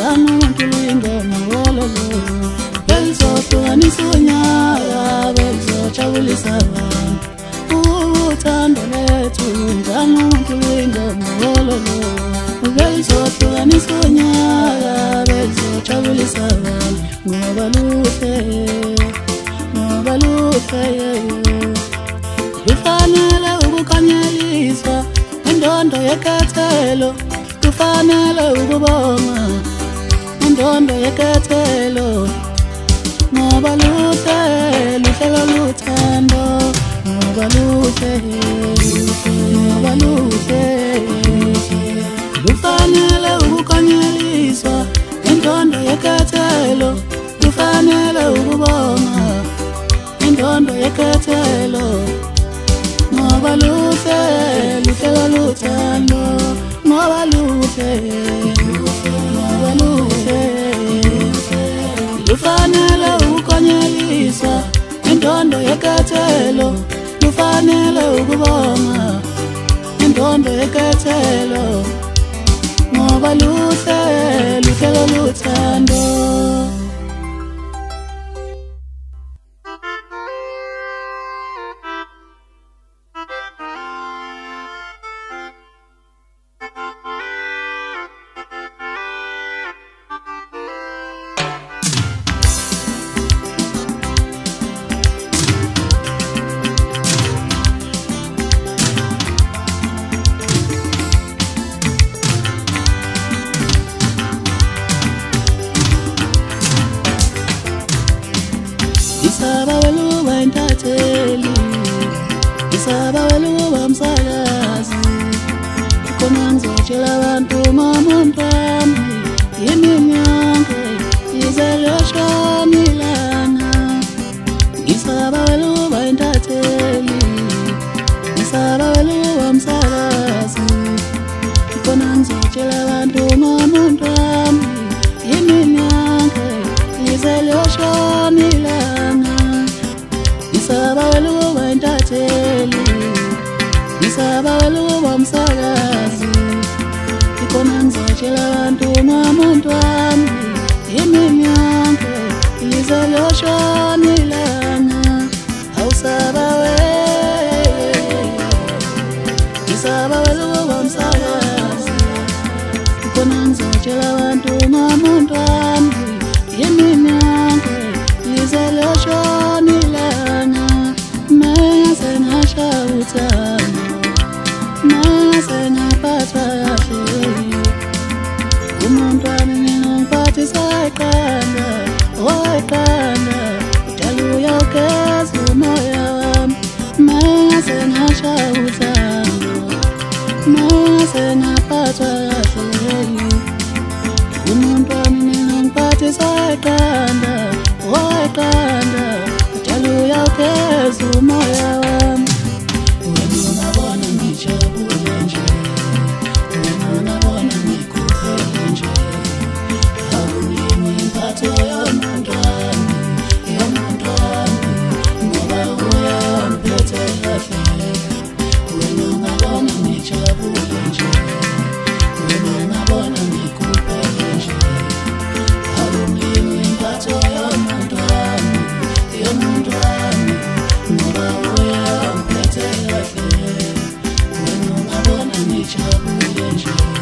umuntu lingoma wololo belizoflukanisa unyaka belizojabulisa abantu uthando lethu umuntu lingoma wololo belizoflukanisa unyaka belizojabulisa abantu ngoba luhle lufanele ukukanyeliswa indondo yekethelo kufanele ukubonga indondo yekethelo ngoba luhle luthando ngoba luhle lufanele ukukanyeliswa indondo yekethelo kufanele ukubonga indondo yekethelo ngoba luhle luthando ngoba luhle lufanele ukukanyeliswa indondo yekethelo lufanele ukubonga indondo yekethelo ngoba luhle luthando. Isaba weluba intatheli Isaba weluba msakazi Khona ngizotshela abantu mamuntu wami Yimini yonke izelyoshona ilanga Isaba weluba intatheli Isaba weluba msakazi Khona ngizotshela abantu mamuntu wami Yimini yonke izelyoshona ilanga Isaba weluba intatheli Isaba weluba msakazi Ikhona ngizotshela abantu mamuntu wami Yimini yonke izelyoshona ilanga Awusaba we Isaba weluba msakazi Ikhona ngizotshela abantu mamuntu wami Yimini yonke izelyoshona ilanga Mase ngashawuthana Mase ngaphathwa kahle Umuntu wami ngingiphathisa eqanda Udala uyawugeza umoya wami Mase ngashawuthana Mase ngaphathwa kahle Umuntu wami ngingiphathisa eqanda Udala uyawugeza umoya wami Wena ungabona ngijabule nje Wena ungabona ngikhuphele nje Awuyimi impatho yomuntu wami Ngoba uyamphethe kahle Wena ungabona ngijabule nje Wena ungabona ngikhuphele nje Awuyimi impatho yomuntu wami Ngoba uyamphethe kahle Wena ungabona ngijabule nje